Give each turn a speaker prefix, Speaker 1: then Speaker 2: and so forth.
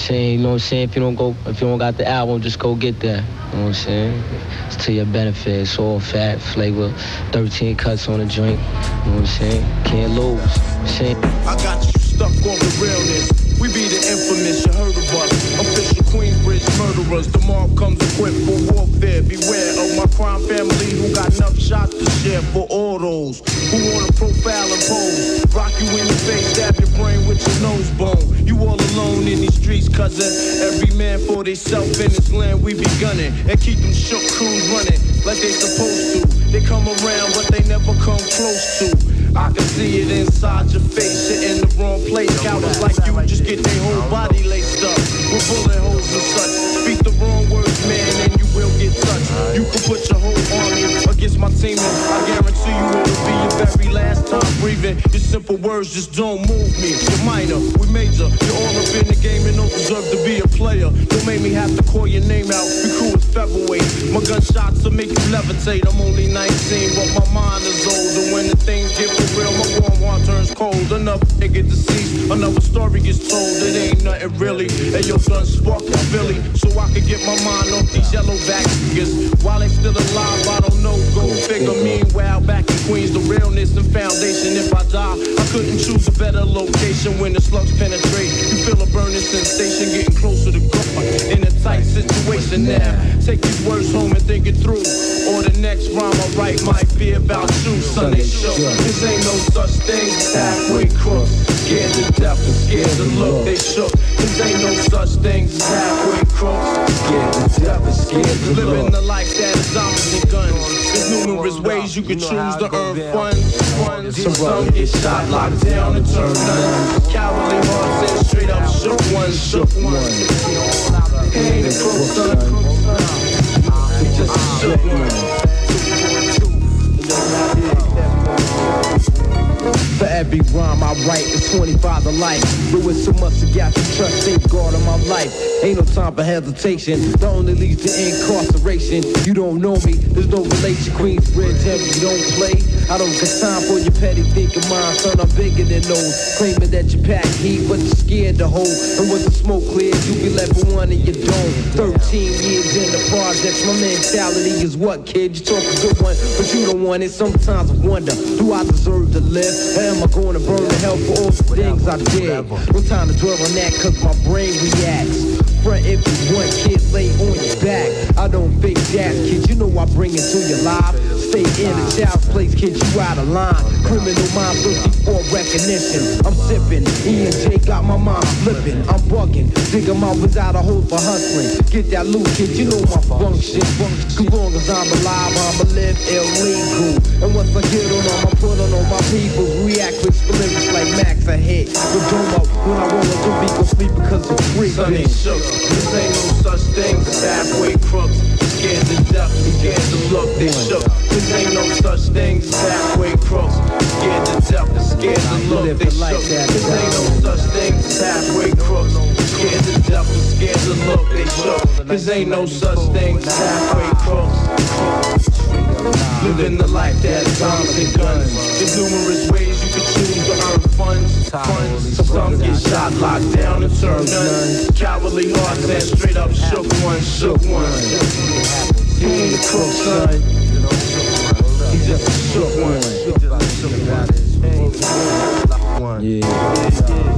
Speaker 1: saying? You know what I'm saying? If you don't got the album, just go get that. You know what I'm saying? It's to your benefit. It's all fat flavor, 13 cuts on the joint. You know what I'm saying? Can't lose.
Speaker 2: I got you stuck on the realness. We be the infamous, you heard of us. Official Queensbridge murderers. The mob comes equipped for warfare. Beware of my crime family who got enough shots to share for all those who wanna profile and pose. Rock you in the face, stab your brain with your nose bone. You all alone in these streets, cousin. Every man for theyself in this land we be gunning. And keep them shook crews running like they supposed to. They come around but they never come close to. I can see it inside your face, you're in the wrong place. Cowards like you just get their whole body laced up with bullet holes and such. Speak the wrong words, man, and you will get touched. You can put your whole army against my team, and I guarantee you it'll be your very last time breathing. Your simple words just don't move me. You're minor, we major. You're all up in the game and don't deserve to be a player. Don't make me have to call your name out. Your crew is featherweight. My gunshots will make you levitate. I'm only 19, but my mind is old. And when the things get for real, my warm heart turns cold. Another nigga deceased, another story gets told. It ain't nothing really. And your gun sparked the Philly, so I could get my mind off these yellow back niggas. While they still alive, I don't know. Go figure. Meanwhile, back in Queens, the realness and foundation. If I die, I couldn't choose a better location. When the slugs penetrate, you feel a burning sensation, getting closer to God in a tight situation. Now, take these words home and think it through. Or the next rhyme I write might be about you. Sunday show. This ain't no such thing as halfway crooks. Scared to death and scared to look. They shook. This ain't no such thing as halfway crooks. Scared to death and scared to look. Living the life that is diamonds and guns. There's numerous ways you can choose to earn funds. Some get shot, locked down, and turn nuns. Cowardly hearts and straight up shook ones, shook ones. He ain't a crook, son. He just a shook one. For every rhyme I write, it's 25 to life. There is so much to got to trust, safeguard of my life. Ain't no time for hesitation. The only leads to incarceration. You don't know me, there's no relation. Queensbridge, heavy, you don't play. I don't got time for your petty thinking mind, son. I'm bigger than those. Claiming that you pack heat, but you're scared to hold. And when the smoke clears, you be left with one in your dome. 13 years in the projects, my mentality is what, kid? You talk a good one, but you don't want it. Sometimes I wonder, do I deserve to live? Or am I going to burn to hell for all the things I did? No time to dwell on that, cause my brain reacts. Front if you want, kid, lay on your back. I don't fake that, kid, you know I bring it to your life. Stay in a child's place, kid, you out of line. Criminal mind thirsty for recognition. I'm sipping, E&J got my mind flipping. I'm bugging, dig 'em out without a hope for hustling. Get that loot, kid, you know my function. As long as I'm alive, I'ma live illegal. And once I get on them, I put on all my people. React with lyrics like Max ahead. But don't up when I roll up, don't be gon' sleep because of free. Sonny shook, this ain't no such thing as halfway crooks. Scared to death, scared to look, they shook. This ain't no such thing as halfway crooks. Scared to death and scared to look, they shook. This ain't no such thing as halfway crooks. Scared to death and scared to look, they shook. This ain't no such thing as halfway crooks. Living the life that is diamonds and guns. There's numerous ways you can choose to earn funds. Some get shot, locked down, and turn nuns. Cowardly hearts and straight up shook ones, shook ones. He ain't a crook, son. He just a shook one. Yeah.